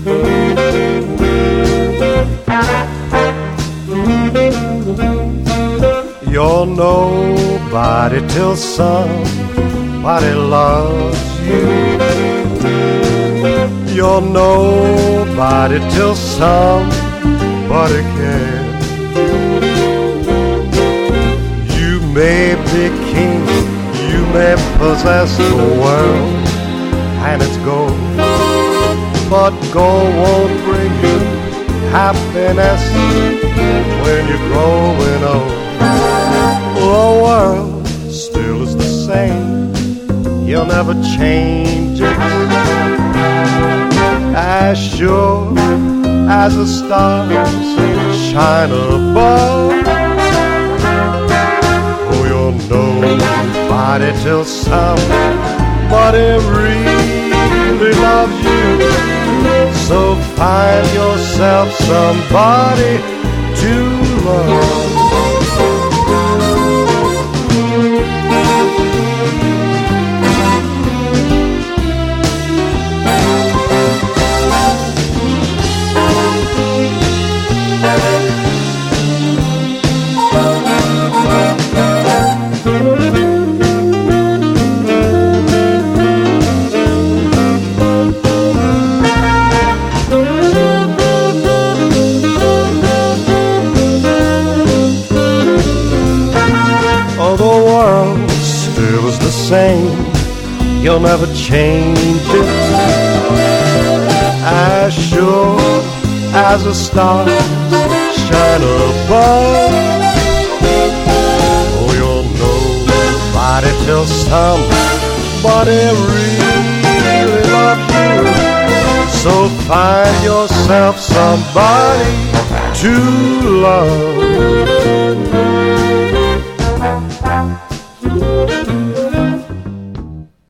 You're nobody till somebody loves you. You're nobody till somebody cares. You may be king, you may possess the world and its gold, but gold won't bring you happiness when you're growing old. The world still is the same, you'll never change it. As sure as the stars shine above. Oh, you're nobody till somebody really loves you. So find yourself somebody to love. Same, you'll never change it. As sure as the stars shine above. Oh, you're nobody till somebody really loves you. So find yourself somebody to love.